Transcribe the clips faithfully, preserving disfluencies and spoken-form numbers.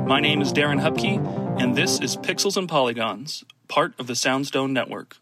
My name is Darren Hupke, and this is Pixels and Polygons, part of the Soundstone Network.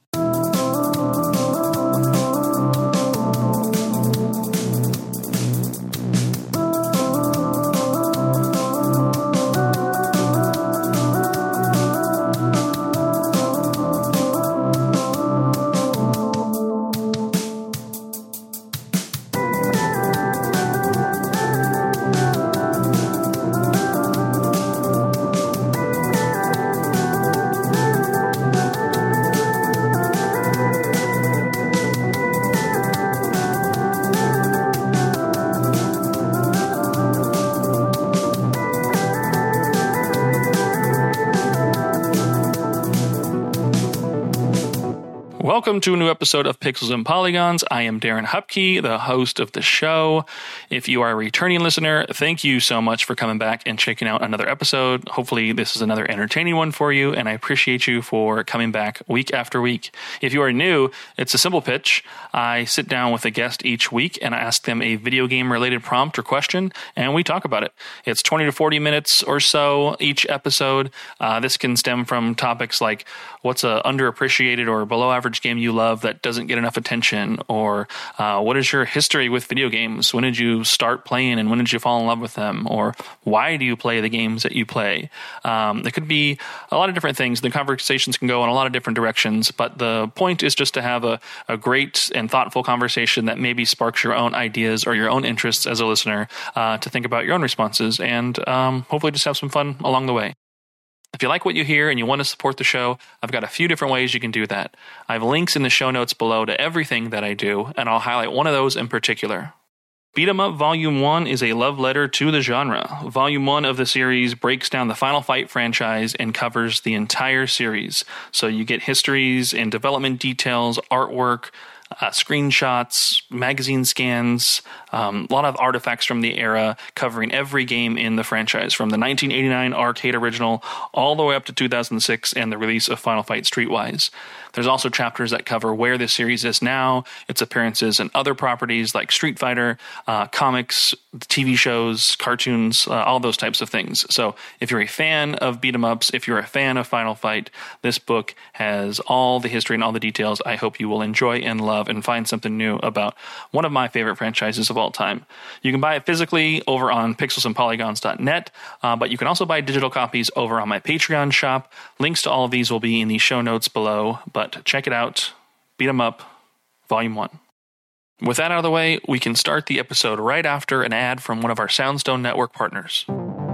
Welcome to a new episode of Pixels and Polygons. I am Darren Hupke, the host of the show. If you are a returning listener, thank you so much for coming back and checking out another episode. Hopefully this is another entertaining one for you, and I appreciate you for coming back week after week. If you are new, it's a simple pitch. I sit down with a guest each week and I ask them a video game related prompt or question, and we talk about it. It's twenty to forty minutes or so each episode. Uh, this can stem from topics like what's a underappreciated or below average game you love that doesn't get enough attention, or uh, what is your history with video games? When did you start playing and when did you fall in love with them? Or why do you play the games that you play? Um, there could be a lot of different things. The conversations can go in a lot of different directions, but the point is just to have a, a great and thoughtful conversation that maybe sparks your own ideas or your own interests as a listener uh, to think about your own responses, and um, hopefully just have some fun along the way. If you like what you hear and you want to support the show, I've got a few different ways you can do that. I have links in the show notes below to everything that I do, and I'll highlight one of those in particular. Beat 'em Up Volume one is a love letter to the genre. Volume one of the series breaks down the Final Fight franchise and covers the entire series. So you get histories and development details, artwork, Uh, screenshots, magazine scans, um, a lot of artifacts from the era covering every game in the franchise, from the nineteen eighty-nine arcade original all the way up to two thousand six and the release of Final Fight Streetwise. There's also chapters that cover where this series is now, its appearances in other properties like Street Fighter, uh, comics, T V shows, cartoons, uh, all those types of things. So if you're a fan of beat 'em ups, if you're a fan of Final Fight, this book has all the history and all the details I hope you will enjoy and love and find something new about one of my favorite franchises of all time. You can buy it physically over on pixels and polygons dot net, uh, but you can also buy digital copies over on my Patreon shop. Links to all of these will be in the show notes below, but check it out. Beat 'em Up, Volume one. With that out of the way, we can start the episode right after an ad from one of our Soundstone Network partners.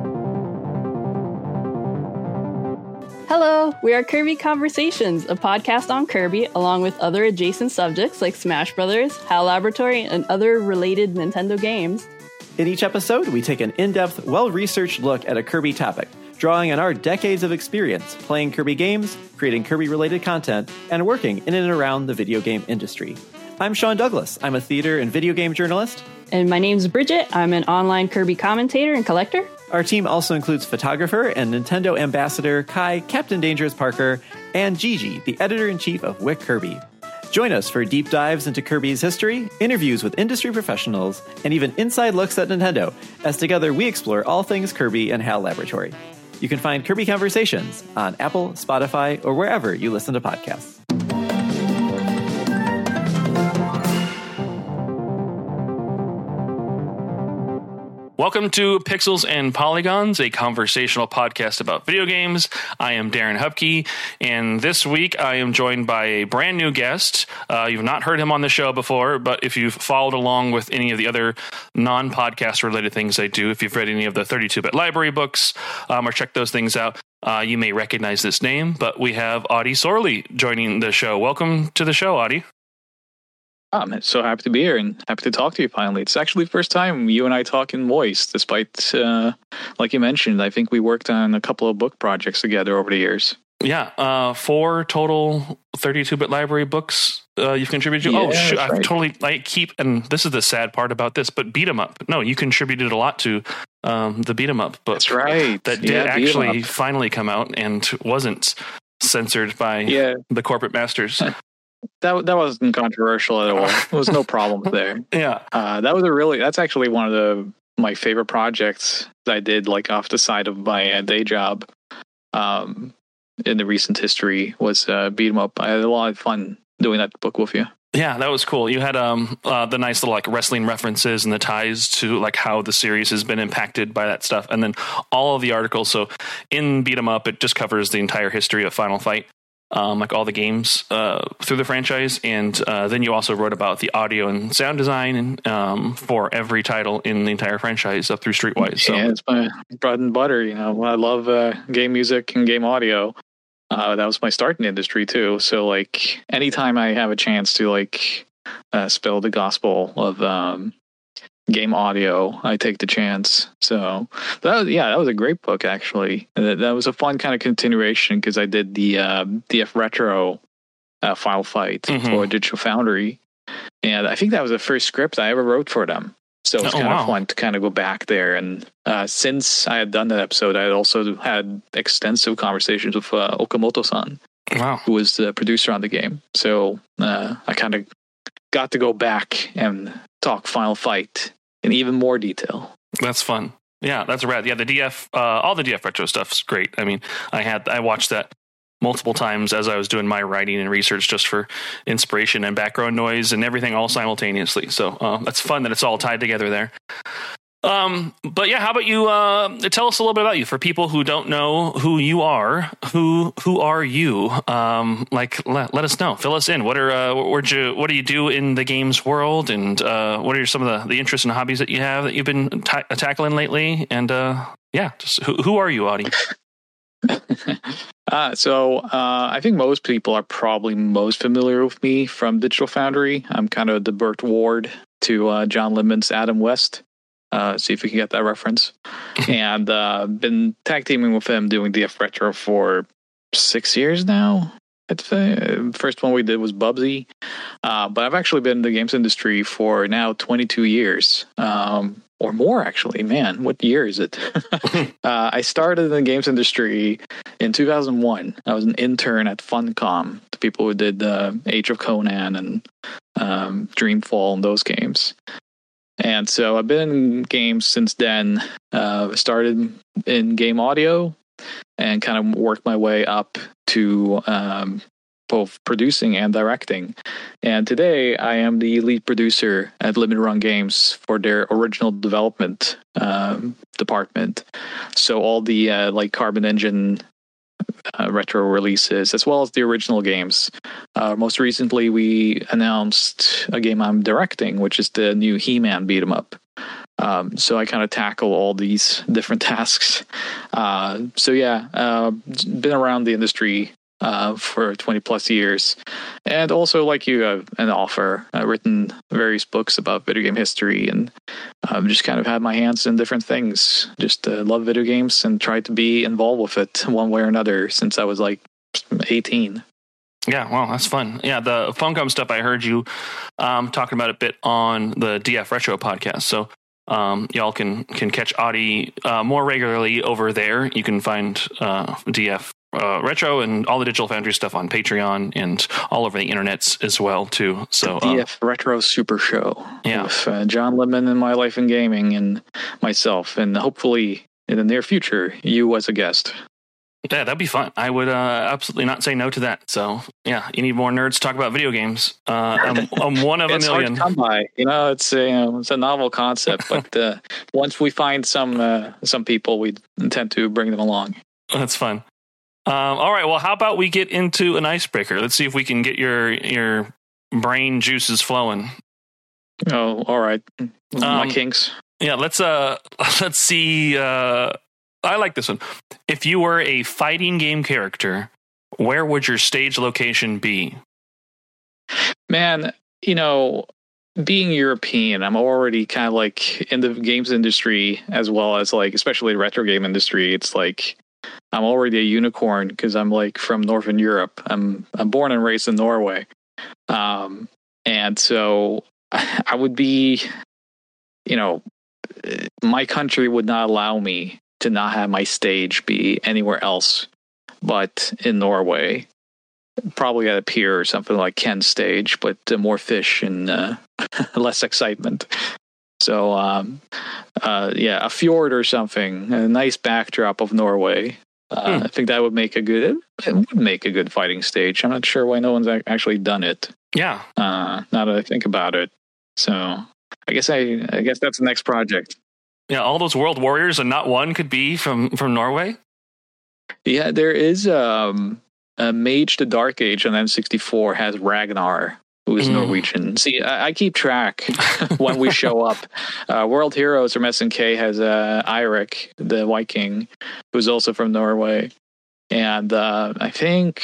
Hello, we are Kirby Conversations, a podcast on Kirby, along with other adjacent subjects like Smash Brothers, HAL Laboratory, and other related Nintendo games. In each episode, we take an in-depth, well-researched look at a Kirby topic, drawing on our decades of experience playing Kirby games, creating Kirby-related content, and working in and around the video game industry. I'm Sean Douglas. I'm a theater and video game journalist. And my name's Bridget. I'm an online Kirby commentator and collector. Our team also includes photographer and Nintendo ambassador Kai, Captain Dangerous Parker, and Gigi, the editor-in-chief of Wick Kirby. Join us for deep dives into Kirby's history, interviews with industry professionals, and even inside looks at Nintendo, as together we explore all things Kirby and HAL Laboratory. You can find Kirby Conversations on Apple, Spotify, or wherever you listen to podcasts. Welcome to Pixels and Polygons, a conversational podcast about video games. I am Darren Hupke, and this week I am joined by a brand new guest. Uh, you've not heard him on the show before, but if you've followed along with any of the other non-podcast related things I do, if you've read any of the thirty-two bit library books um, or checked those things out, uh, you may recognize this name. But we have Audie Sorley joining the show. Welcome to the show, Audie. I'm so happy to be here and happy to talk to you finally. It's actually the first time you and I talk in voice, despite, uh, like you mentioned, I think we worked on a couple of book projects together over the years. Yeah, uh, four total thirty-two bit library books uh, you've contributed to. Yeah, oh, shoot, I've right. totally, I keep, and this is the sad part about this, but Beat 'em Up. No, you contributed a lot to um, the Beat 'em Up book. That's right. That did yeah, actually finally come out and wasn't censored by yeah. the corporate masters. That that wasn't controversial at all. There was no problem there. Yeah. Uh, that was a really, that's actually one of the my favorite projects that I did like off the side of my uh, day job um, in the recent history was uh, beat 'em up. I had a lot of fun doing that book with you. Yeah, that was cool. You had um uh, the nice little like wrestling references and the ties to like how the series has been impacted by that stuff, and then all of the articles. So in Beat 'em Up, it just covers the entire history of Final Fight, um, like all the games uh, through the franchise, and uh, then you also wrote about the audio and sound design and, um, for every title in the entire franchise up through Streetwise. So yeah, it's my bread and butter. You know, I love uh, game music and game audio. Uh, that was my start in the industry too. So like anytime I have a chance to like uh, spill the gospel of um, game audio, I take the chance. So that was, yeah, that was a great book actually. That, that was a fun kind of continuation because I did the uh, D F Retro uh, Final Fight mm-hmm. for Digital Foundry, and I think that was the first script I ever wrote for them. So it's oh, kind wow. of fun to kind of go back there. And uh, since I had done that episode, I had also had extensive conversations with uh, Okamoto-san, wow. who was the producer on the game. So uh, I kind of got to go back and talk Final Fight in even more detail. That's fun. Yeah, that's rad. Yeah, the D F, uh, all the D F Retro stuff's great. I mean, I had I watched that multiple times as I was doing my writing and research just for inspiration and background noise and everything all simultaneously. So uh, that's fun that it's all tied together there. Um, but yeah, how about you uh, tell us a little bit about you for people who don't know who you are? Who who are you? Um, like let, let us know. Fill us in. What are uh, where'd you what do you do in the games world? And uh, what are some of the, the interests and hobbies that you have that you've been ta- tackling lately? And uh, yeah, just who, who are you, Audie? uh, so uh, I think most people are probably most familiar with me from Digital Foundry. I'm kind of the Burt Ward to uh, John Lemmon's Adam West. Uh, see if we can get that reference. And uh, been tag teaming with him doing D F Retro for six years now. I'd say. First one we did was Bubsy. Uh, but I've actually been in the games industry for now twenty-two years. Um, or more, actually. Man, what year is it? uh, I started in the games industry in two thousand one. I was an intern at Funcom, the people who did uh, Age of Conan and um, Dreamfall and those games. And so I've been in games since then. Uh, started in game audio and kind of worked my way up to um, both producing and directing. And today I am the lead producer at Limited Run Games for their original development um, department. So all the uh, like Carbon Engine uh, retro releases, as well as the original games. Uh, most recently, we announced a game I'm directing, which is the new He-Man beat 'em up. Um, so I kind of tackle all these different tasks. Uh, so yeah, uh, been around the industry uh, for twenty plus years. And also, like you, uh, an author. I've written various books about video game history and um, just kind of had my hands in different things. Just uh, love video games and tried to be involved with it one way or another since I was like eighteen. Yeah, wow, that's fun. Yeah, the Funcom stuff, I heard you um, talking about a bit on the D F Retro podcast. So um, y'all can can catch Audie uh, more regularly over there. You can find uh, D F uh, Retro and all the Digital Foundry stuff on Patreon and all over the internets as well, too. So the D F uh, Retro Super Show. Yeah. With uh, John Lemon and My Life in Gaming and myself. And hopefully in the near future, you as a guest. Yeah, that'd be fun. I would uh, absolutely not say no to that. So, yeah, you need more nerds to talk about video games. Uh, I'm, I'm one of a it's million. Hard to come by. You know, it's a, you know, it's a novel concept, but uh, once we find some uh, some people, we intend to bring them along. That's fun. Um, all right. Well, how about we get into an icebreaker? Let's see if we can get your your brain juices flowing. Oh, all right. My um, kinks. Yeah. Let's uh let's see. Uh, I like this one. If you were a fighting game character, where would your stage location be? Man, you know, being European, I'm already kind of like in the games industry as well as like, especially the retro game industry. It's like I'm already a unicorn because I'm like from Northern Europe. I'm I'm born and raised in Norway, um, and so I would be, you know, my country would not allow me to not have my stage be anywhere else but in Norway. Probably at a pier or something like Ken's stage, but uh, more fish and uh, less excitement. So, um, uh, yeah, a fjord or something, a nice backdrop of Norway. Uh, hmm. I think that would make a good. It would make a good fighting stage. I'm not sure why no one's actually done it. Yeah. Uh, now that I think about it, so I guess I, I guess that's the next project. Yeah, all those world warriors and not one could be from from Norway. Yeah, there is um, a Mage the Dark Age on N sixty-four has Ragnar, who is mm. Norwegian. See, I, I keep track when we show up. Uh, World Heroes from S N K has uh, Eirik, the Viking, who's also from Norway, and uh, I think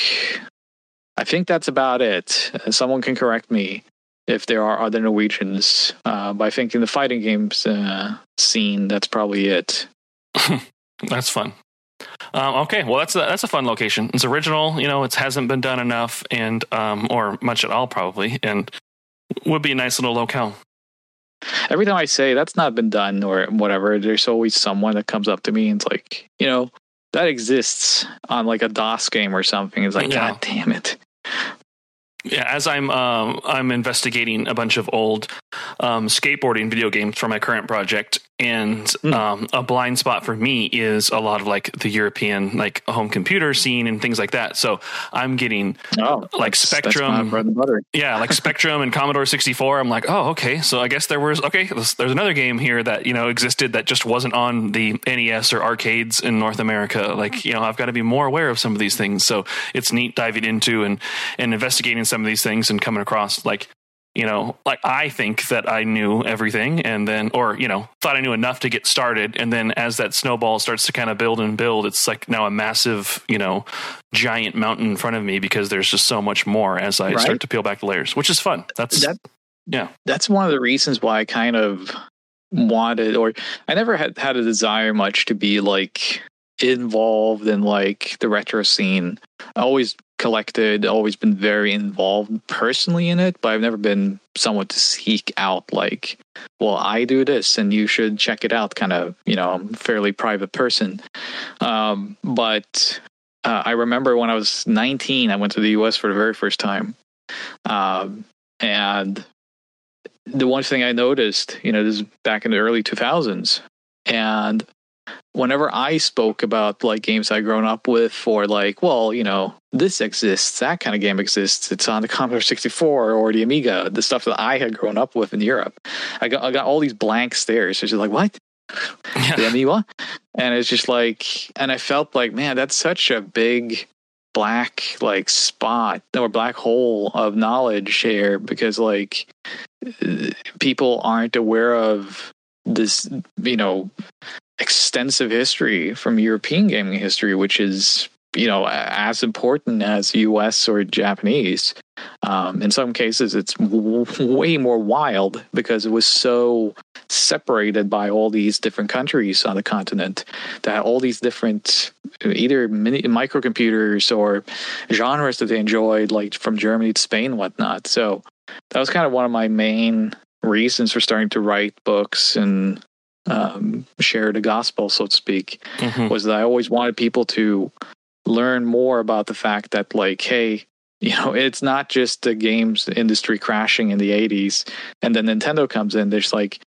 I think that's about it. Someone can correct me if there are other Norwegians. Uh, but I think in the fighting games uh, scene, that's probably it. That's fun. Um, okay, well, that's a, that's a fun location. It's original, you know, it hasn't been done enough, and um, or much at all, probably, and would be a nice little locale. Every time I say that's not been done or whatever, there's always someone that comes up to me and it's like, you know, that exists on like a DOS game or something. It's like, yeah. God damn it. Yeah, as I'm um, I'm investigating a bunch of old um, skateboarding video games for my current project, and mm. um, a blind spot for me is a lot of like the European like home computer scene and things like that. So I'm getting oh, like Spectrum, yeah, like Spectrum and Commodore sixty-four. I'm like, oh, okay. So I guess there was okay. There's, there's another game here that you know existed that just wasn't on the N E S or arcades in North America. Like you know, I've got to be more aware of some of these things. So it's neat diving into and and investigating some of these things and coming across like, you know, like I think that I knew everything and then, or, you know, thought I knew enough to get started. And then as that snowball starts to kind of build and build, it's like now a massive, you know, giant mountain in front of me because there's just so much more as I right? start to peel back the layers, which is fun. That's, that, yeah. That's one of the reasons why I kind of wanted, or I never had had a desire much to be like involved in like the retro scene. I always collected, always been very involved personally in it, but I've never been someone to seek out like, well, I do this and you should check it out kind of, you know, I'm a fairly private person. Um, but uh, I remember when I was nineteen, I went to the U S for the very first time. Um, and the one thing I noticed, you know, this is back in the early two thousands, and whenever I spoke about like games I'd grown up with, or like, well, you know, this exists, that kind of game exists, it's on the Commodore sixty-four or the Amiga, the stuff that I had grown up with in Europe, I got I got all these blank stares. It's just like, what? Yeah. The Amiga? And it's just like, and I felt like, man, that's such a big black like spot or black hole of knowledge here, because like people aren't aware of this, you know, extensive history from European gaming history, which is, you know, as important as U S or Japanese. Um, in some cases, it's w- way more wild because it was so separated by all these different countries on the continent that all these different either mini microcomputers or genres that they enjoyed, like from Germany to Spain and whatnot. So that was kind of one of my main reasons for starting to write books and um, share the gospel, so to speak, mm-hmm. was that I always wanted people to learn more about the fact that, like, hey, you know, it's not just the games industry crashing in the eighties and then Nintendo comes in. There's like,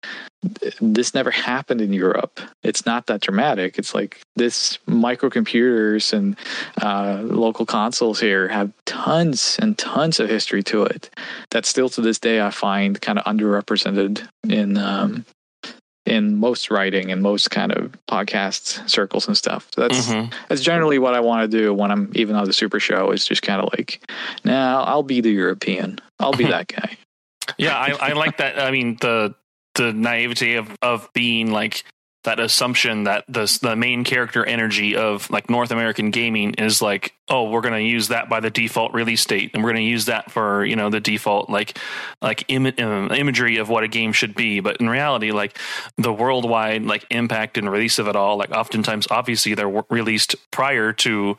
this never happened in Europe. It's not that dramatic. It's like this microcomputers and uh, local consoles here have tons and tons of history to it that still to this day I find kind of underrepresented in um, in most writing and most kind of podcast circles and stuff. So that's mm-hmm. that's generally what I want to do when I'm even on the Super Show, is just kind of like, nah, I'll be the European. I'll be that guy. Yeah, I, I like that. I mean, the the naivety of, of being like that assumption that the the main character energy of like North American gaming is like, oh, we're going to use that by the default release date, and we're going to use that for, you know, the default like like Im- um, imagery of what a game should be. But in reality, like the worldwide like impact and release of it all, like oftentimes, obviously, they're w- released prior to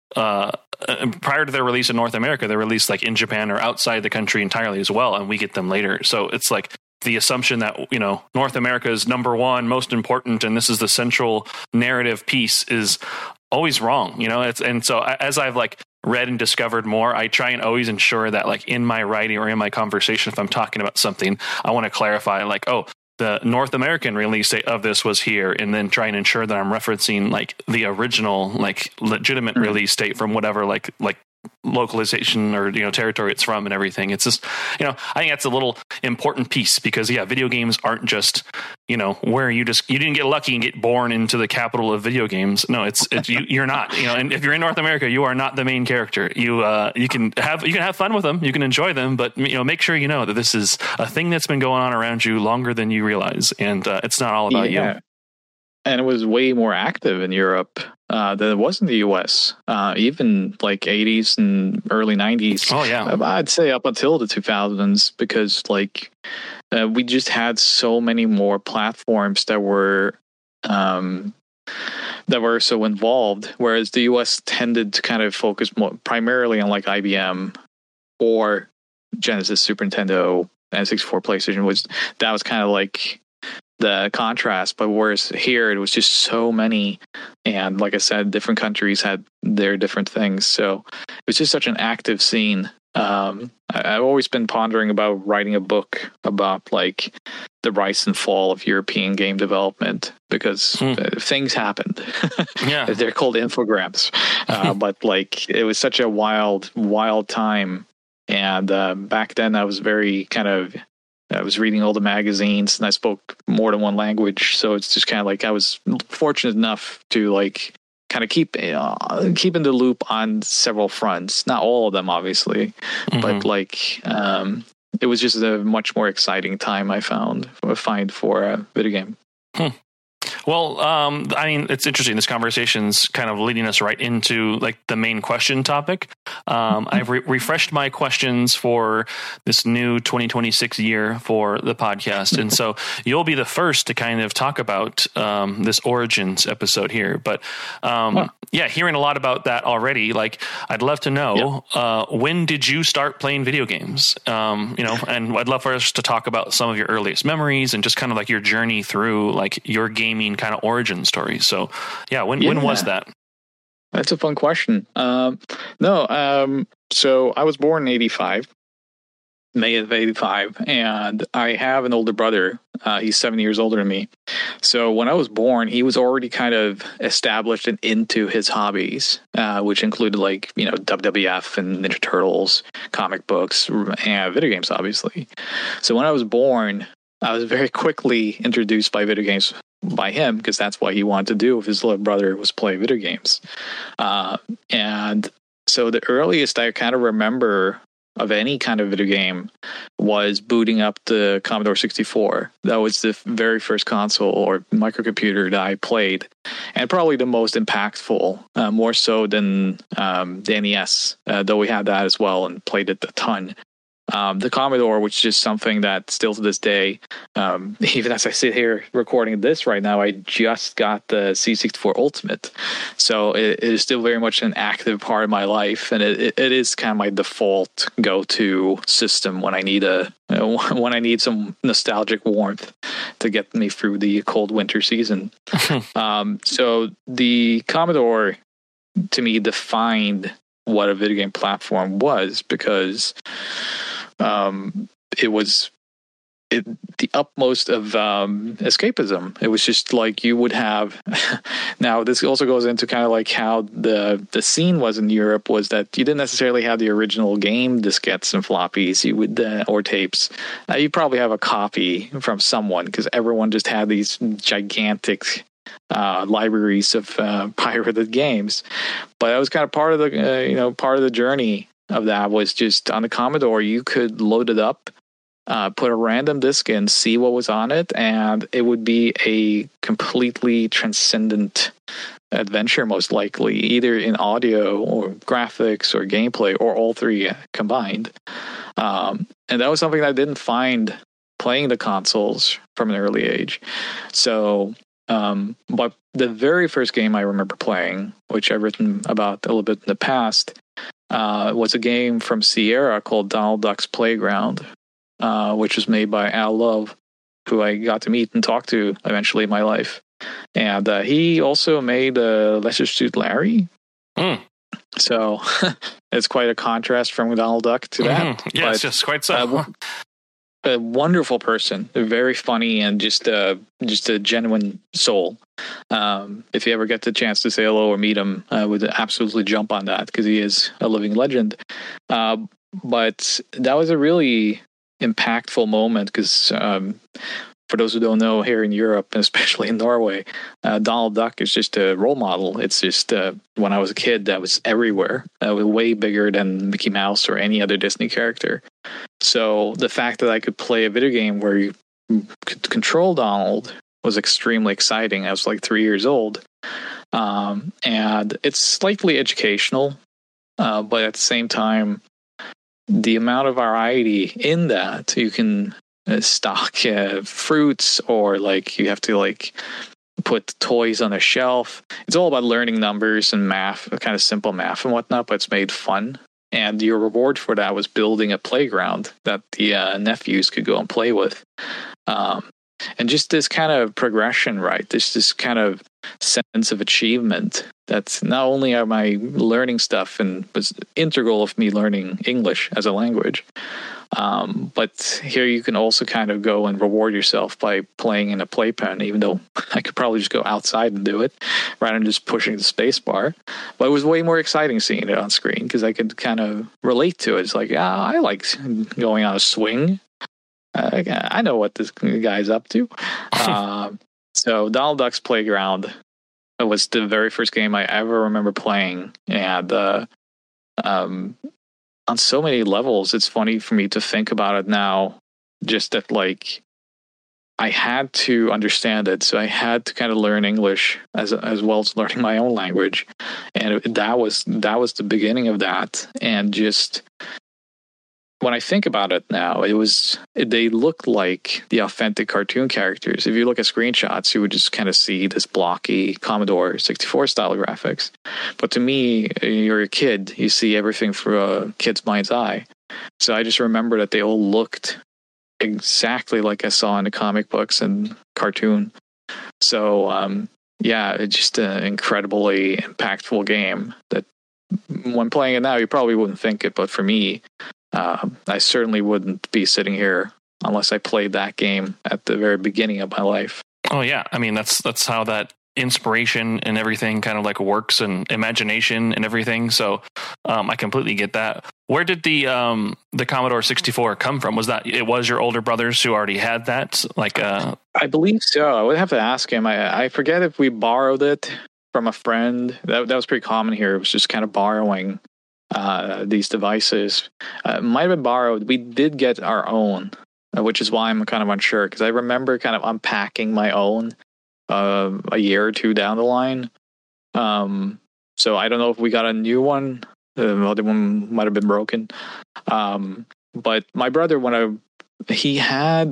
uh prior to their release in North America. They're released like in Japan or outside the country entirely as well, and we get them later. So it's like the assumption that, you know, North America is number one, most important, and this is the central narrative piece is always wrong, you know. It's, and so as I've like read and discovered more, I try and always ensure that like in my writing or in my conversation, if I'm talking about something, I want to clarify like, oh, the North American release date of this was here, and then try and ensure that I'm referencing like the original, like legitimate mm-hmm. release date from whatever like like localization or you know territory it's from and everything. It's just, you know, I think that's a little important piece, because yeah, video games aren't just, you know, where you just you didn't get lucky and get born into the capital of video games. No, it's it's you, you're not, you know, and if you're in North America, you are not the main character. You uh you can have you can have fun with them, you can enjoy them, but you know, make sure you know that this is a thing that's been going on around you longer than you realize, and uh, it's not all about yeah. you. And it was way more active in Europe uh, than it was in the U S. Uh, even like eighties and early nineties. Oh yeah, I'd say up until the two thousands, because like uh, we just had so many more platforms that were um, that were so involved. Whereas the U S tended to kind of focus more primarily on like I B M or Genesis, Super Nintendo, N sixty-four, PlayStation. Was that was kind of like the contrast, but whereas here it was just so many, and like I said, different countries had their different things, so it was just such an active scene. um I, I've always been pondering about writing a book about like the rise and fall of European game development, because hmm. things happened. Yeah, they're called infograms, uh, but like it was such a wild wild time, and uh, back then I was very kind of I was reading all the magazines, and I spoke more than one language. So it's just kind of like I was fortunate enough to like kind of keep uh, keep in the loop on several fronts. Not all of them, obviously, mm-hmm. but like um, it was just a much more exciting time I found find for a video game. Hmm. Well, um, I mean, it's interesting. This conversation's kind of leading us right into like the main question topic. Um, I've re- refreshed my questions for this new twenty twenty-six year for the podcast. And so you'll be the first to kind of talk about um, this Origins episode here. But um, huh. yeah, hearing a lot about that already, like I'd love to know, yeah. uh, when did you start playing video games? Um, you know, and I'd love for us to talk about some of your earliest memories and just kind of like your journey through like your gaming kind of origin story. So yeah, when yeah. when was that? That's a fun question. Um, no, um, so I was born in eighty-five, May of eighty-five, and I have an older brother. Uh, he's seven years older than me. So when I was born, he was already kind of established and into his hobbies, uh, which included like, you know, W W F and Ninja Turtles, comic books, and video games, obviously. So when I was born, I was very quickly introduced by video games by him, because that's what he wanted to do with his little brother, was play video games. Uh, and so the earliest I kind of remember of any kind of video game was booting up the Commodore sixty-four. That was the very first console or microcomputer that I played, and probably the most impactful, uh, more so than um, the N E S, uh, though we had that as well and played it a ton. Um, the Commodore, which is just something that still to this day, um, even as I sit here recording this right now, I just got the C sixty-four Ultimate. So it, it is still very much an active part of my life. And it, it, it is kind of my default go-to system when I need a, you know, when I need some nostalgic warmth to get me through the cold winter season. um, so the Commodore, to me, defined what a video game platform was, because Um, it was it, the utmost of um, escapism. It was just like you would have. Now, this also goes into kind of like how the the scene was in Europe, was that you didn't necessarily have the original game diskettes and floppies. You would uh, or tapes. Uh, you probably have a copy from someone, because everyone just had these gigantic uh, libraries of uh, pirated games. But that was kind of part of the uh, you know part of the journey of that. Was just on the Commodore, you could load it up, uh, put a random disc in, see what was on it, and it would be a completely transcendent adventure, most likely, either in audio or graphics or gameplay or all three combined. Um, and that was something that I didn't find playing the consoles from an early age. So, um, but the very first game I remember playing, which I've written about a little bit in the past, Uh, was a game from Sierra called Donald Duck's Playground, uh, which was made by Al Love, who I got to meet and talk to eventually in my life. And uh, he also made uh, Leisure Suit Larry. Mm. So it's quite a contrast from Donald Duck to that. Mm-hmm. Yeah, but, it's just quite so. uh, a wonderful person, very funny, and just a just a genuine soul. Um, if you ever get the chance to say hello or meet him, I would absolutely jump on that because he is a living legend. Uh, but that was a really impactful moment because um, for those who don't know, here in Europe, and especially in Norway, uh, Donald Duck is just a role model. It's just, uh, when I was a kid, that was everywhere. That was way bigger than Mickey Mouse or any other Disney character. So the fact that I could play a video game where you could control Donald was extremely exciting. I was like three years old. Um, and it's slightly educational, uh, but at the same time, the amount of variety in that, you can uh, stock uh, fruits, or like you have to like put toys on a shelf. It's all about learning numbers and math, kind of simple math and whatnot, but it's made fun. And your reward for that was building a playground that the uh, nephews could go and play with. Um, and just this kind of progression, right? This this kind of sense of achievement that's not only am I learning stuff and was integral of me learning English as a language, um, but here you can also kind of go and reward yourself by playing in a playpen, even though I could probably just go outside and do it rather than just pushing the space bar. But it was way more exciting seeing it on screen because I could kind of relate to it. It's like, yeah, I like going on a swing. Uh, I know what this guy's up to. um, so Donald Duck's Playground was the very first game I ever remember playing. And uh, um, on so many levels, it's funny for me to think about it now, just that like I had to understand it. So I had to kind of learn English as as well as learning my own language. And that was that was the beginning of that. And just when I think about it now, it was they look like the authentic cartoon characters. If you look at screenshots, you would just kind of see this blocky Commodore sixty-four style graphics. But to me, you're a kid, you see everything through a kid's mind's eye. So I just remember that they all looked exactly like I saw in the comic books and cartoon. So um, yeah, it's just an incredibly impactful game that when playing it now, you probably wouldn't think it, but for me, Uh, I certainly wouldn't be sitting here unless I played that game at the very beginning of my life. Oh yeah, I mean that's that's how that inspiration and everything kind of like works, and imagination and everything. So um, I completely get that. Where did the um, the Commodore sixty-four come from? Was that it was your older brothers who already had that? Like, uh... I believe so. I would have to ask him. I I forget if we borrowed it from a friend. That that was pretty common here. It was just kind of borrowing Uh, these devices. Uh, might have been borrowed. We did get our own, uh, which is why I'm kind of unsure, because I remember kind of unpacking my own uh, a year or two down the line. Um, so I don't know if we got a new one. The other one might have been broken. Um, but my brother, when I he had,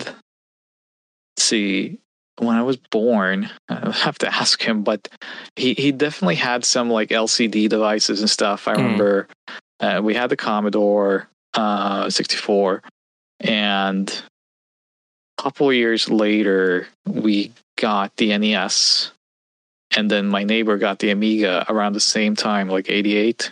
let's see, when I was born, I have to ask him, but he, he definitely had some like L C D devices and stuff. I mm. remember uh, we had the Commodore uh, sixty-four, and a couple of years later, we got the N E S, and then my neighbor got the Amiga around the same time, like eighty-eight.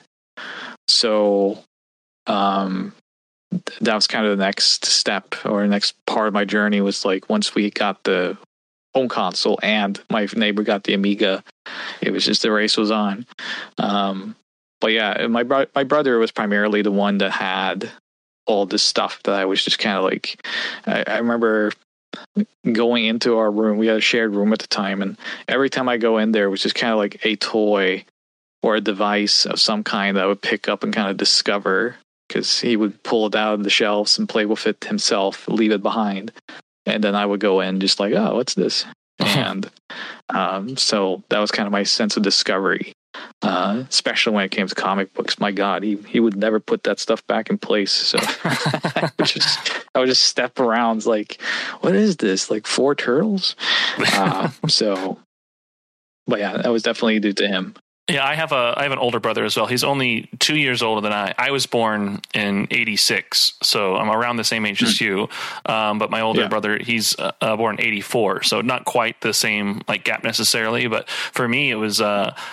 So um, that was kind of the next step or next part of my journey was like once we got the home console and my neighbor got the Amiga, it was just the race was on. Um, but yeah, my bro- my brother was primarily the one that had all this stuff that I was just kind of like, I, I remember going into our room. We had a shared room at the time, and every time I go in there, it was just kind of like a toy or a device of some kind that I would pick up and kind of discover, because he would pull it out of the shelves and play with it himself, leave it behind. And then I would go in just like, oh, what's this? And um, so that was kind of my sense of discovery, uh, especially when it came to comic books. My God, he, he would never put that stuff back in place. So I, would just, I would just step around like, what is this? Like four turtles? Uh, so, but yeah, that was definitely due to him. Yeah, I have a I have an older brother as well. He's only two years older than I. I was born in eighty-six, so I'm around the same age as you. Um, but my older yeah. brother, he's uh, born eighty-four, so not quite the same like gap necessarily. But for me, it was uh,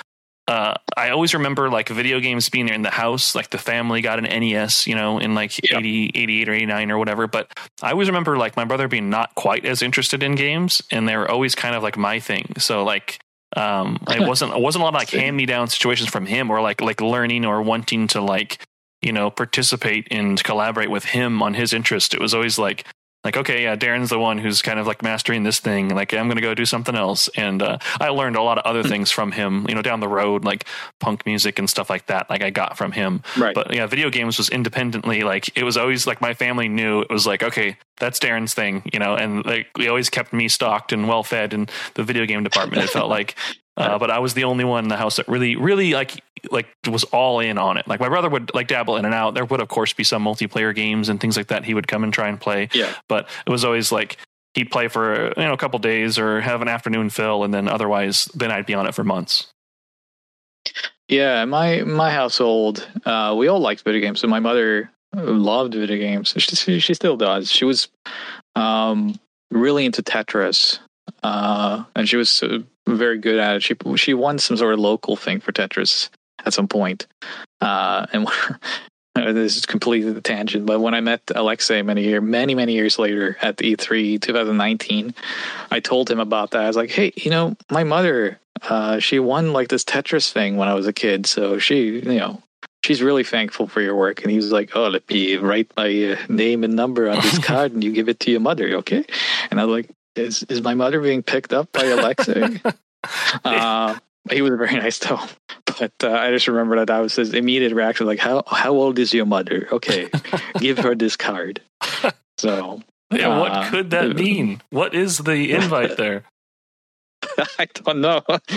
uh, I always remember like video games being in the house, like the family got an N E S, you know, in like yeah. eighty, eighty-eight or eighty-nine or whatever. But I always remember like my brother being not quite as interested in games, and they were always kind of like my thing. So like, um, it wasn't, it wasn't a lot of like hand me down situations from him, or like, like learning or wanting to like, you know, participate and collaborate with him on his interest. It was always like, Like, okay, yeah, Darren's the one who's kind of like mastering this thing. Like, I'm going to go do something else. And uh, I learned a lot of other things from him, you know, down the road, like punk music and stuff like that. Like I got from him. Right. But yeah, video games was independently like, it was always like my family knew it was like, okay, that's Darren's thing, you know, and like they always kept me stocked and well fed in the video game department. It felt like, uh, but I was the only one in the house that really, really like, like was all in on it. Like my brother would like dabble in and out. There would of course be some multiplayer games and things like that. He would come and try and play. Yeah. But it was always like he'd play for, you know, a couple days or have an afternoon fill, and then otherwise then I'd be on it for months. Yeah, my my household, uh, we all liked video games. So my mother loved video games. She she still does. She was um, really into Tetris, uh, and she was uh, very good at it. She she won some sort of local thing for Tetris at some point. Uh, and this is completely the tangent, but when I met Alexei many year, many many years later at the E three twenty nineteen, I told him about that. I was like, hey, you know, my mother, uh, she won like this Tetris thing when I was a kid, so she, you know, she's really thankful for your work. And he was like, oh, let me write my uh, name and number on this card, and you give it to your mother, okay? And I was like, is is my mother being picked up by Alexei? uh, he was very nice though. But uh, I just remember that that was his immediate reaction, like, how how old is your mother? Okay, give her this card. So yeah, uh, what could that mean? What is the invite there? I don't know.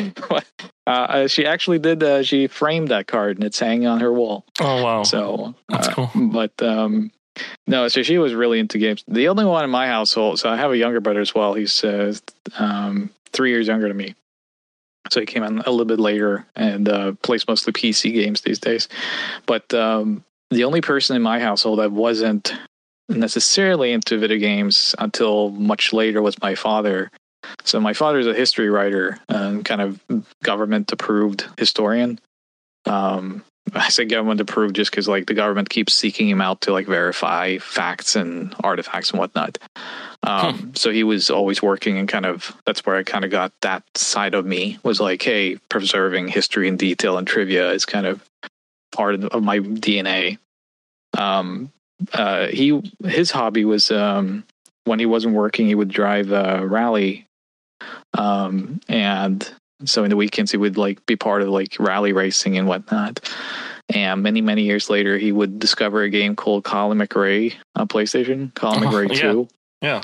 uh, she actually did. Uh, she framed that card, and it's hanging on her wall. Oh wow! So that's uh, cool. But um, no, so she was really into games. The only one in my household. So I have a younger brother as well. He's uh, um, three years younger than me. So he came in a little bit later and uh, plays mostly P C games these days. But um, the only person in my household that wasn't necessarily into video games until much later was my father. So my father is a history writer and kind of government-approved historian. Um, I say government-approved just because like the government keeps seeking him out to like verify facts and artifacts and whatnot. Um, hmm. So he was always working, and kind of that's where I kind of got that side of me, was like, hey, preserving history and detail and trivia is kind of part of, of my D N A. Um, uh, he his hobby was um, when he wasn't working, he would drive a rally, um, and so in the weekends he would like be part of like rally racing and whatnot. And many many years later, he would discover a game called Colin McRae on PlayStation, Colin oh, McRae yeah. two. Yeah.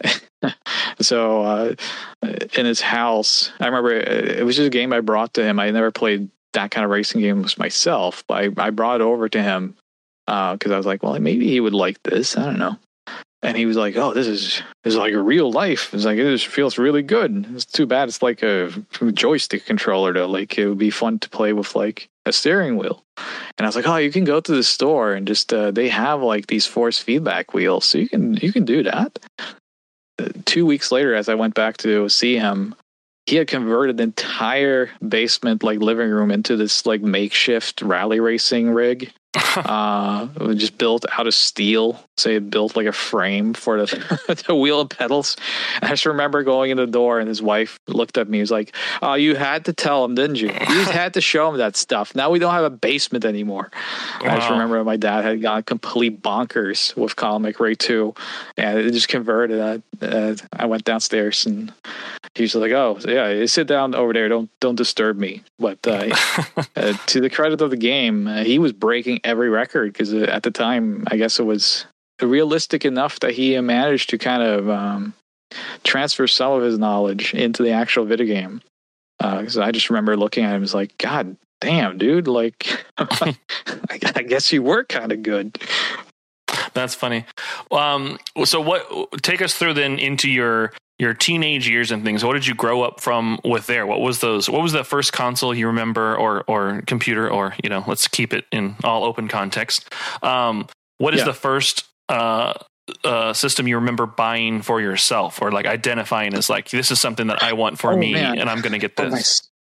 So uh, in his house, I remember it was just a game I brought to him. I never played that kind of racing games myself, but I, I brought it over to him because uh, I was like, well, maybe he would like this. I don't know. And he was like, oh, this is this is like a real life. It's like, it just feels really good. It's too bad it's like a joystick controller though. Like it would be fun to play with like a steering wheel. And I was like, oh, you can go to the store and just uh, they have like these force feedback wheels, so you can you can do that. Uh, two weeks later, as I went back to see him, he had converted the entire basement, like living room, into this like makeshift rally racing rig. uh, it was just built out of steel. So he built like a frame for the, the wheel and pedals. And I just remember going in the door, and his wife looked at me. He was like, oh, you had to tell him, didn't you? You just had to show him that stuff. Now we don't have a basement anymore. Wow. I just remember my dad had gone complete bonkers with Colin McRae two, and it just converted. Uh, uh, I went downstairs, and he was like, oh, yeah, sit down over there. Don't don't disturb me. But uh, uh, to the credit of the game, uh, he was breaking every record, because uh, at the time, I guess it was realistic enough that he managed to kind of um, transfer some of his knowledge into the actual video game. Because uh, I just remember looking at him, as like, God damn, dude, like, I, I guess you were kind of good. That's funny. Um, so what, take us through then into your, your teenage years and things. What did you grow up from with there? What was those, what was the first console you remember, or, or computer, or, you know, let's keep it in all open context. Um, what is yeah. the first, uh, uh, system you remember buying for yourself, or like identifying as like, this is something that I want for oh, me, man. and I'm going to get this? Oh,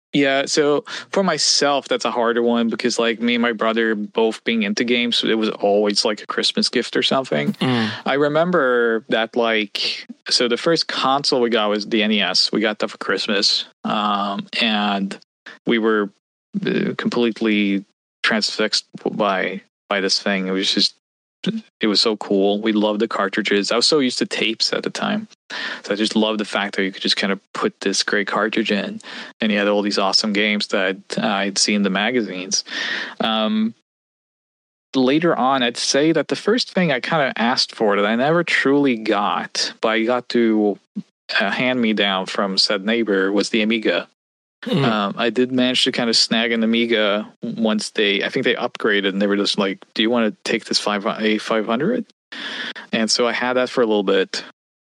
Yeah, so for myself, that's a harder one because, like, me and my brother both being into games, it was always like a Christmas gift or something. Mm. I remember that, like, so the first console we got was the N E S. We got that for Christmas, um, and we were uh, completely transfixed by by this thing. It was just, it was so cool. We loved the cartridges. I was so used to tapes at the time. So I just loved the fact that you could just kind of put this great cartridge in and you had all these awesome games that uh, I'd seen in the magazines. Um, later on, I'd say that the first thing I kind of asked for that I never truly got, but I got to uh, hand me down from said neighbor was the Amiga. Mm-hmm. Um, I did manage to kind of snag an Amiga once they, I think they upgraded and they were just like, do you want to take this A five hundred? And so I had that for a little bit.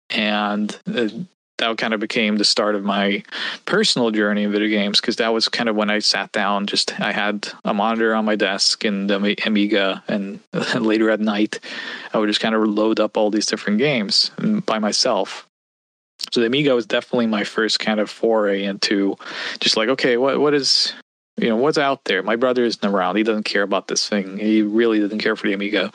And uh, that kind of became the start of my personal journey in video games because that was kind of when I sat down, just I had a monitor on my desk and the Amiga, and later at night, I would just kind of load up all these different games by myself. So the Amiga was definitely my first kind of foray into just like, okay, what what is, you know, what's out there? My brother isn't around. He doesn't care about this thing. He really didn't care for the Amiga.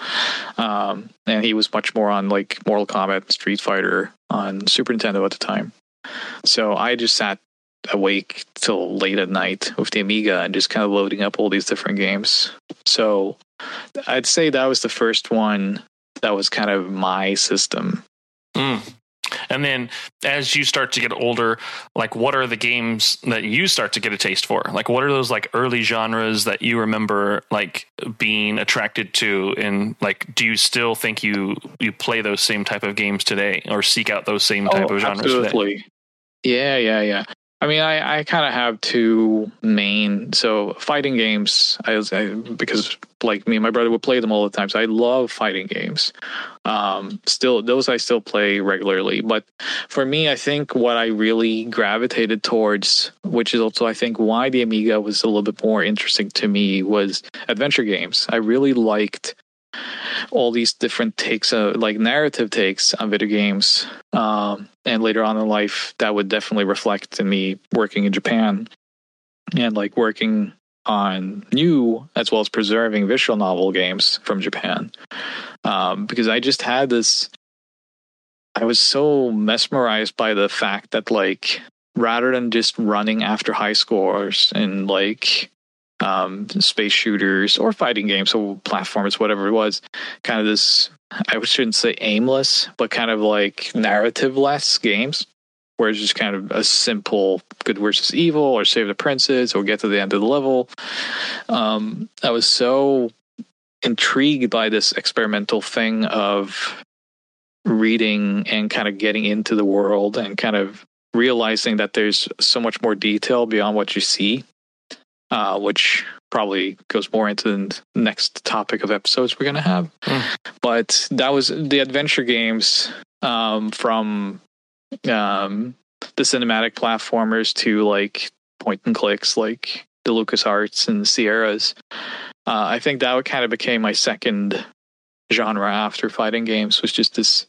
Um, and he was much more on like Mortal Kombat and Street Fighter on Super Nintendo at the time. So I just sat awake till late at night with the Amiga and just kind of loading up all these different games. So I'd say that was the first one that was kind of my system. Mm. And then as you start to get older, like what are the games that you start to get a taste for? Like what are those like early genres that you remember like being attracted to? And like, do you still think you, you play those same type of games today or seek out those same type oh, of genres absolutely. Today? Yeah, yeah, yeah. I mean, I, I kind of have two main, so fighting games, I, I because like me and my brother would play them all the time. So I love fighting games. Um, still, those I still play regularly. But for me, I think what I really gravitated towards, which is also I think why the Amiga was a little bit more interesting to me, was adventure games. I really liked all these different takes, uh, like narrative takes on video games. Um, and later on in life, that would definitely reflect in me working in Japan and like working on new as well as preserving visual novel games from Japan. Um, because I just had this, I was so mesmerized by the fact that like, rather than just running after high scores and like, um, space shooters or fighting games or platformers, whatever it was, kind of this, I shouldn't say aimless, but kind of like narrative-less games where it's just kind of a simple good versus evil or save the princess or get to the end of the level. Um, I was so intrigued by this experimental thing of reading and kind of getting into the world and kind of realizing that there's so much more detail beyond what you see. Uh, which probably goes more into the next topic of episodes we're going to have. Mm. But that was the adventure games um, from um, the cinematic platformers to like point and clicks like the LucasArts and the Sierras. Uh, I think that would kind of became my second genre after fighting games, was just this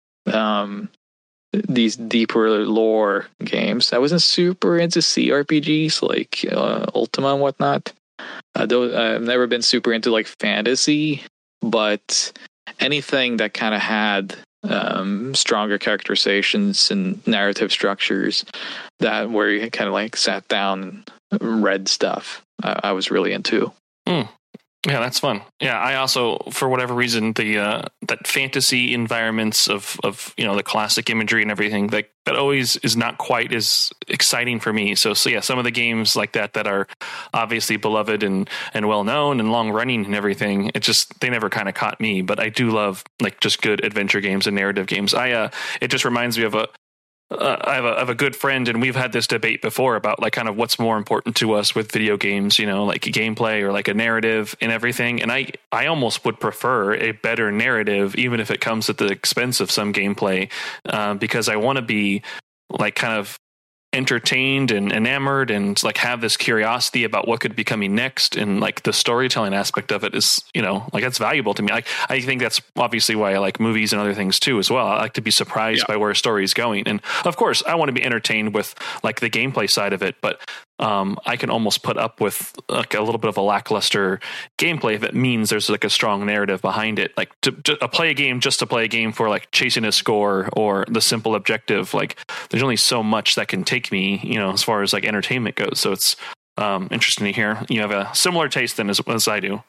um, these deeper lore games. I wasn't super into C R P Gs like uh, Ultima and whatnot. Uh, though I've never been super into like fantasy, but anything that kind of had um, stronger characterizations and narrative structures, that where you kind of like sat down and read stuff, I, I was really into. Mm. Yeah, that's fun. Yeah, I also, for whatever reason, the uh, that fantasy environments of, of you know the classic imagery and everything, that that always is not quite as exciting for me. So, so yeah, some of the games like that that are obviously beloved and, and well known and long running and everything, it just they never kind of caught me. But I do love like just good adventure games and narrative games. I uh, it just reminds me of a. Uh, I, have a, I have a good friend, and we've had this debate before about like kind of what's more important to us with video games, you know, like gameplay or like a narrative and everything. And I, I almost would prefer a better narrative, even if it comes at the expense of some gameplay, uh, because I want to be like kind of entertained and enamored and like have this curiosity about what could be coming next, and like the storytelling aspect of it is, you know, like that's valuable to me. Like I think that's obviously why I like movies and other things too as well. I like to be surprised yeah. by where a story is going, and of course I want to be entertained with like the gameplay side of it, but um, I can almost put up with like a little bit of a lackluster gameplay if it means there's like a strong narrative behind it. Like to, to uh, play a game just to play a game for like chasing a score or the simple objective. Like there's only so much that can take me, you know, as far as like entertainment goes. So it's um, interesting to hear you have a similar taste then as, as I do.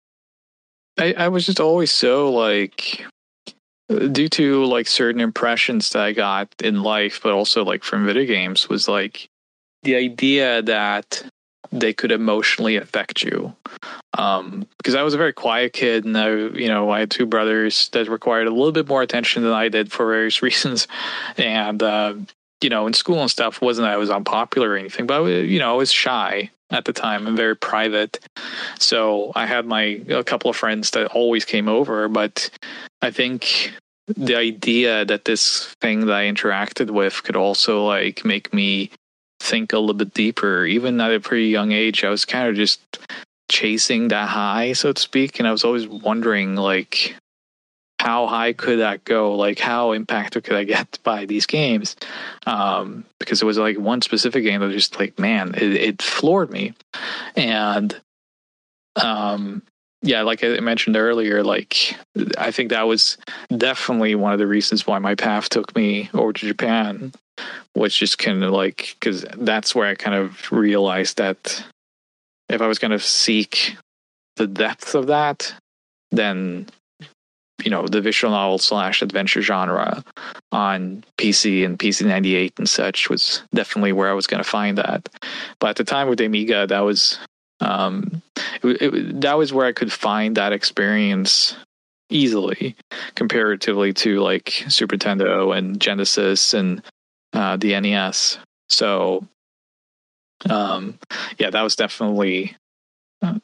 I, I was just always so like, due to like certain impressions that I got in life, but also like from video games, was like the idea that they could emotionally affect you. Um, because I was a very quiet kid, and I, you know, I had two brothers that required a little bit more attention than I did for various reasons. And, uh, you know, in school and stuff, wasn't that I was unpopular or anything, but, you know, I was shy at the time and very private. So I had my, a couple of friends that always came over, but I think the idea that this thing that I interacted with could also like make me think a little bit deeper, even at a pretty young age, I was kind of just chasing that high, so to speak. And I was always wondering like, how high could that go? Like how impacted could I get by these games? Um, because it was like one specific game that was just like, man, it, it floored me. And, um, yeah, like I mentioned earlier, like I think that was definitely one of the reasons why my path took me over to Japan, which just kind of like, because that's where I kind of realized that if I was going to seek the depth of that, then, you know, the visual novel slash adventure genre on P C and P C ninety-eight and such was definitely where I was going to find that. But at the time with Amiga, that was um, it, it, that was where I could find that experience easily, comparatively to like Super Nintendo and Genesis and uh, the N E S. So, um, yeah, that was definitely. Uh,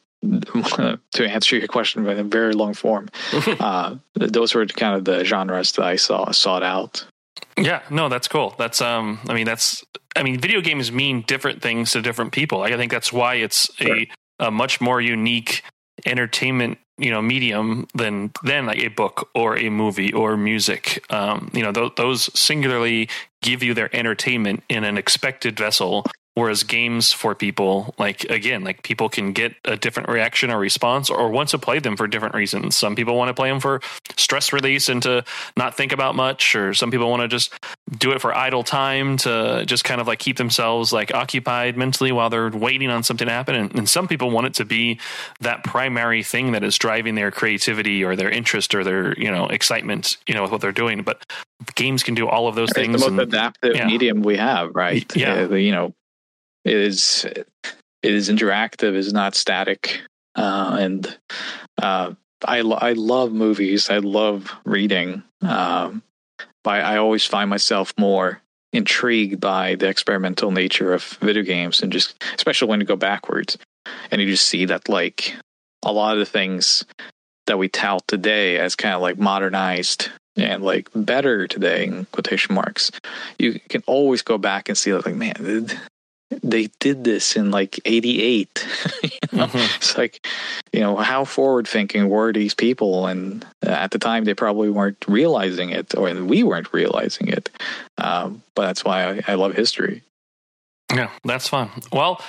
to answer your question in a very long form, uh, those were kind of the genres that I saw sought out. Yeah, no, that's cool. That's um, I mean, that's I mean, video games mean different things to different people. Like, I think that's why it's sure. a a much more unique entertainment, you know, medium than than like a book or a movie or music. Um, you know, th- those singularly give you their entertainment in an expected vessel. Whereas games for people, like, again, like people can get a different reaction or response or want to play them for different reasons. Some people want to play them for stress release and to not think about much, or some people want to just do it for idle time to just kind of like keep themselves like occupied mentally while they're waiting on something to happen. And, and some people want it to be that primary thing that is driving their creativity or their interest or their, you know, excitement, you know, with what they're doing. But games can do all of those it's things. The most and, adaptive yeah. medium we have, right? Yeah. Uh, you know, It is it is interactive, is not static, uh, and uh, I I love movies. I love reading, um, but I always find myself more intrigued by the experimental nature of video games, and just especially when you go backwards and you just see that like a lot of the things that we tout today as kind of like modernized and like better today in quotation marks, you can always go back and see like, man, they did this in like eighty-eight. You know? Mm-hmm. It's like, you know, how forward thinking were these people? And at the time, they probably weren't realizing it, or we weren't realizing it. Um, but that's why I, I love history. Yeah, that's fun. Well,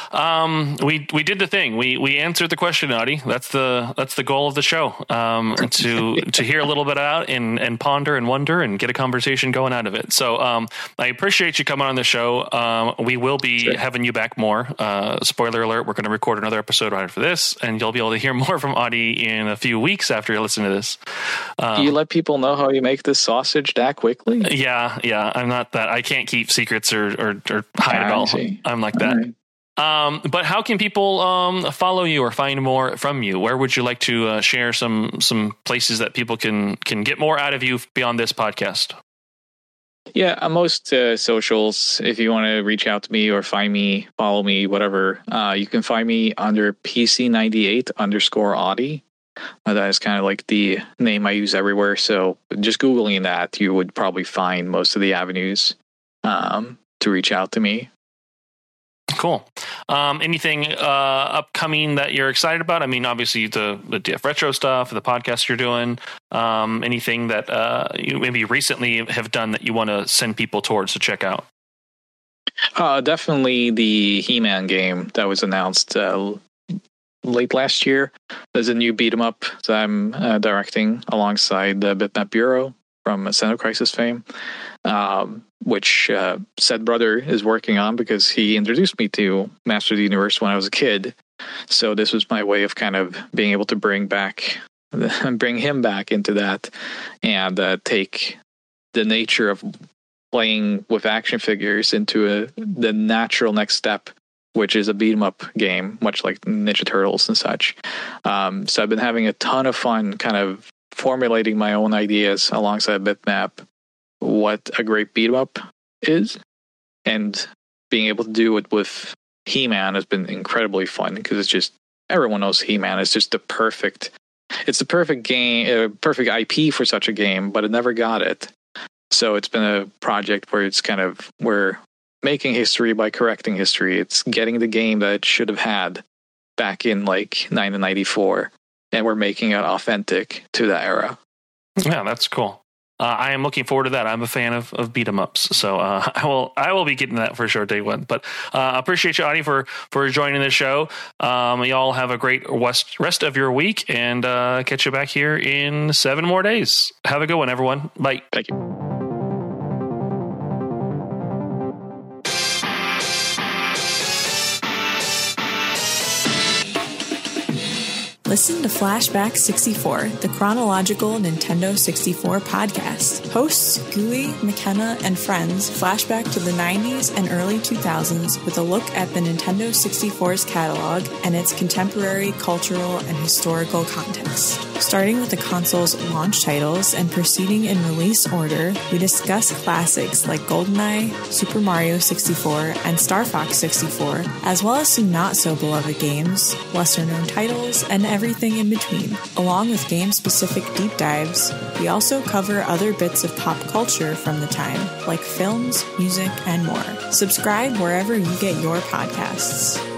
um, we we did the thing. We we answered the question, Audie. That's the that's the goal of the show. Um, to to hear a little bit out and and ponder and wonder and get a conversation going out of it. So um, I appreciate you coming on the show. Um, we will be sure. having you back more. Uh, spoiler alert: we're going to record another episode right after this, and you'll be able to hear more from Audie in a few weeks after you listen to this. Um, Do you let people know how you make this sausage that quickly? Yeah, yeah. I'm not that. I can't keep secrets or or, or hide. I'm like that. Right. Um, but how can people um, follow you or find more from you? Where would you like to uh, share some some places that people can can get more out of you beyond this podcast? Yeah, on most uh, socials, if you want to reach out to me or find me, follow me, whatever, uh, you can find me under P C ninety-eight underscore Audie. Uh, that is kind of like the name I use everywhere. So just Googling that, you would probably find most of the avenues um, to reach out to me. Cool. Um, anything uh, upcoming that you're excited about? I mean, obviously the, the D F Retro stuff, the podcast you're doing. Um, anything that uh, you maybe recently have done that you want to send people towards to check out? Uh, definitely the He-Man game that was announced uh, late last year. There's a new beat 'em up that I'm uh, directing alongside the Bitmap Bureau from Xeno Crisis fame, um, which uh, said brother is working on because he introduced me to Master of the Universe when I was a kid. So this was my way of kind of being able to bring back, bring him back into that, and uh, take the nature of playing with action figures into a, the natural next step, which is a beat 'em up game, much like Ninja Turtles and such. Um, so I've been having a ton of fun kind of formulating my own ideas alongside Bitmap, what a great beat 'em up is, and being able to do it with He-Man has been incredibly fun because it's just, everyone knows He-Man is just the perfect, it's the perfect game, uh, perfect I P for such a game, but it never got it. So it's been a project where it's kind of, we're making history by correcting history. It's getting the game that it should have had back in like nineteen ninety-four, and we're making it authentic to that era. Yeah, that's cool. Uh, I am looking forward to that. I'm a fan of, of beat 'em ups, so uh, I will I will be getting that for sure day one. But I uh, appreciate you, Adi, for for joining the show. Um, y'all have a great rest, rest of your week, and uh, catch you back here in seven more days. Have a good one, everyone. Bye. Thank you. Listen to Flashback sixty-four, the chronological Nintendo sixty-four podcast. Hosts Gooey, McKenna, and friends flashback to the nineties and early two thousands with a look at the Nintendo sixty-four's catalog and its contemporary cultural and historical context. Starting with the console's launch titles and proceeding in release order, we discuss classics like GoldenEye, Super Mario sixty-four, and Star Fox sixty-four, as well as some not-so-beloved games, lesser-known titles, and everything in between. Along with game-specific deep dives, we also cover other bits of pop culture from the time, like films, music, and more. Subscribe wherever you get your podcasts.